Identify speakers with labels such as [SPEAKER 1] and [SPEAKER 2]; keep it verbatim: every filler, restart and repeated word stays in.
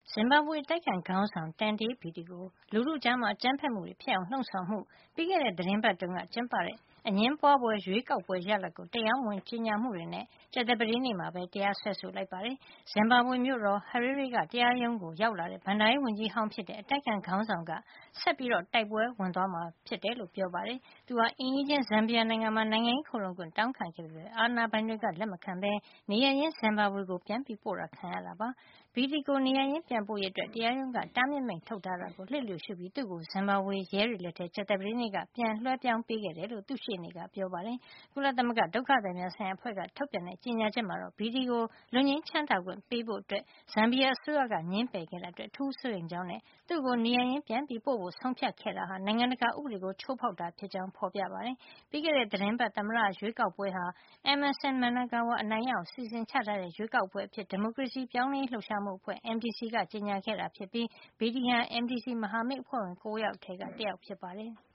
[SPEAKER 1] ဇင်ဘာဘွေတိုက်ခိုက်ခေါင်းဆောင် Tendai Biti ကိုလူထုကြားအကြမ်းဖက်မှုတွေဖြစ်အောင်လှုံ့ဆော်မှု ပြီးခဲ့တဲ့ သီတင်းပတ်တုန်းကကျင်းပတဲ့အငြင်းပွားဖွယ်ရွေးကောက်ပွဲရလဒ်ကို တရားမဝင်ကြေညာမှုတွေနဲ့ ကြာသပတေးနေ့မှာပဲ တရားစွဲဆိုလိုက်ပါတယ်။ ဇင်ဘာဘွေမြို့တော် Harare က တရားရုံးကိုရောက်လာတဲ့ ဘဏ္ဍာရေးဝန်ကြီးဟောင်းဖြစ်တဲ့ အတိုက်အခံခေါင်းဆောင်က ဆက်ပြီးတိုက်ပွဲဝင်သွားမှာဖြစ်ကြောင်း ပြောပါတယ်။ သူဟာ အိမ်နီးချင်း ဇမ်ဘီယာနိုင်ငံမှာ နိုင်ငံရေးခိုလှုံခွင့်တောင်းခံခဲ့ပေမယ့် အာဏာပိုင်တွေက လက်မခံဘဲ နေရပ်ရင်း ဇင်ဘာဘွေကို ပြန်ပို့တာခံခဲ့ရတာပါ။ Biti ကို နေရပ်ရင်းပြန်ပို့ရေးအတွက် တရားရုံးက တားမြစ်မိန့်ထုတ်ထားတာကို လျစ်လျူရှုပြီး သူ့ကို ဇင်ဘာဘွေရဲတွေလက်ထဲ ကြာသပတေးနေ့က ပြန်လွှဲပြောင်းပေးခဲ့တယ်လို့ သူ့ရှေ့နေက ပြောပါတယ်။ ကုလသမဂ္ဂဒုက္ခသည်များဆိုင်ရာအဖွဲ့က ထုတ်ပြန်တဲ့ ကြေညာချက်မှာတော့ Biti ကို လွတ်ငြိမ်းချမ်းသာခွင့်ပေးဖို့ ဇမ်ဘီယာအစိုးရက ငြင်းပယ်ခဲ့တာအတွက် အထူးစိုးရိမ်ကြောင်းနဲ့ သူ့ကို နေရပ်ရင်းပြန်ပို့ဖို့ ဆုံးဖြတ်ခဲ့တာဟာ နိုင်ငံတကာဥပဒေကို ချိုးဖောက်တာဖြစ်ကြောင်း ဖော်ပြထားပါတယ်။ ပြီးခဲ့တဲ့ သီတင်းပတ် သမ္မတရွေးကောက်ပွဲဟာ Emmerson Mnangagwa အနိုင်ရအောင် စီစဉ်ချထားတဲ့ ရွေးကောက်ပွဲအဖြစ် ဒီမိုကရေစီပြောင်းလဲရေးလှုပ်ရှားမှုအဖွဲ့ M D C က ကြေညာခဲ့တာဖြစ်ပြီး Biti ဟာ M D C မဟာမိတ်အဖွဲ့ဝင် ၉ ယောက်ထဲက တယောက်ဖြစ်ပါတယ်။